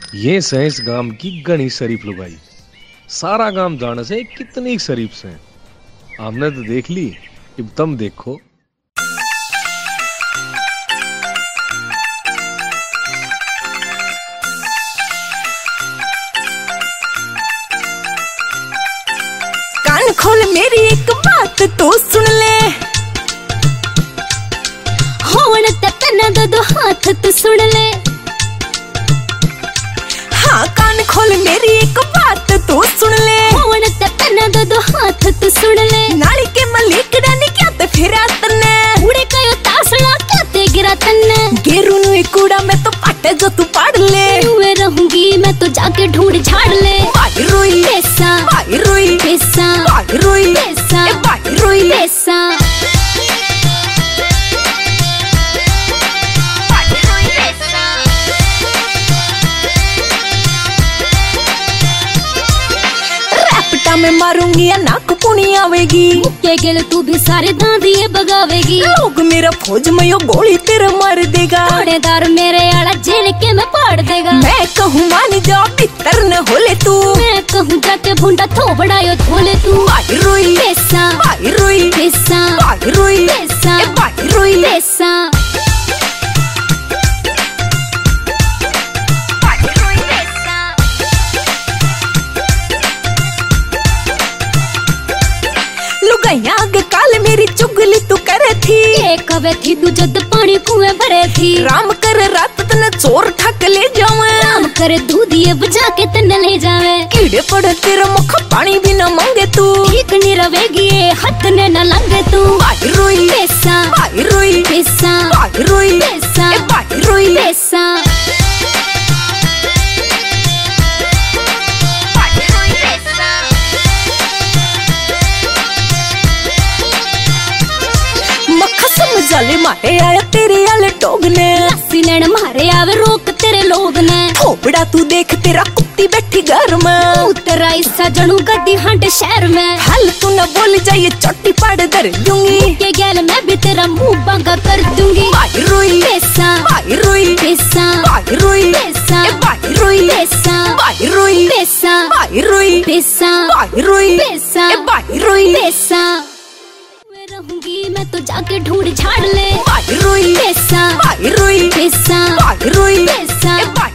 ये सैंस गांव की घनी शरीफ लुगाई। सारा गांव जाने से कितनी शरीफ से हमने तो देख ली, अब तुम देखो। कान खोल मेरी एक बात तो सुन ले, होण तन दो हाथ तो सुन ले। हाँ कान खोल मेरी एक बात तो सुन ले, होण तन दो हाथ तो सुन ले। नाली के मलिक रानी क्या ते फिरा तन्ने, उड़े कयो तासला क्या ते गिरा तन्ने। गेरू नु कूड़ा मैं तो पाटे जो तू पाड़ ले, नुए रहूंगी मैं तो जाके ढूंढ झाड़ ले। बाई रोई पैसा, बाई रोई पैसा, बाई रोई पैसा, बाई रोई पैसा। मैं मारूंगी या नाक पुनी आवेगी, मुक्के गेल तू भी सारे दांदिए बगावेगी। लोग मेरा फौज में यो गोली तेरा मार देगा, थानेदार मेरे आला जेल के में पाड़ देगा। मैं कहूँ मान जा भीतर न होले तू, मैं कहूँ जाके भुंडा थोबड़ा यो धोले तू। बाई रोई पैसा, बाई रोई पैसा, बाई रोई पैसा, बाई रोई पैसा। आगे काल मेरी चुगली तू करे थी, ये कवे थी तू जद पानी कुएं भरे थी। राम करे रात तने चोर ठक ले जावे, राम करे दूधिए बजा के तने ले जावे। कीड़े पड़े तेरा मुख पानी भी न मांगे तू, ठीक नहीं रवेगी ये हाथ ने न लंगे तू। बाई रोई पैसा, बाई रोई पैसा, बाई रोई पैसा, बाई रोई पैसा। जाले मारे आया तेरे आले टोग ने, लस्सी लेने मारे आवे रोक तेरे लोग ने। थोपड़ा तू देख तेरा कुत्ती बैठी घर में, तेरा हिस्सा जनू गद्दी हांडे शहर में। हल तू न बोल जाइए चोटी पाड़ दर दूंगी, के गैल मैं भी तेरा मुंह बांगा कर दूंगी। बाई रोई पैसा, बाई रोई पैसा, बाई रोई पैसा, बाई रोई पैसा, बाई रोई पैसा, बाई रोई पैसा, बाई रोई पैसा, बाई रोई पैसा। रहूंगी मैं तो जाके ढूंढ झाड़ ले। बाई रोई पैसा, बाई रोई पैसा, बाई रोई पैसा।